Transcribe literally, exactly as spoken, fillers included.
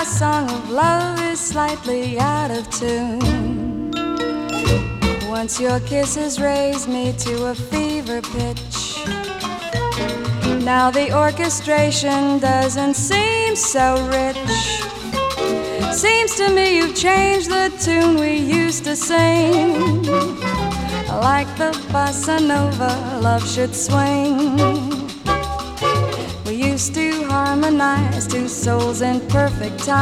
My song of love is slightly out of tune. Once your kisses raised me to a fever pitch. Now the orchestration doesn't seem so rich. Seems to me you've changed the tune we used to sing. Like the bossa nova, love should swing. We used to harmonize, two souls in perfect time.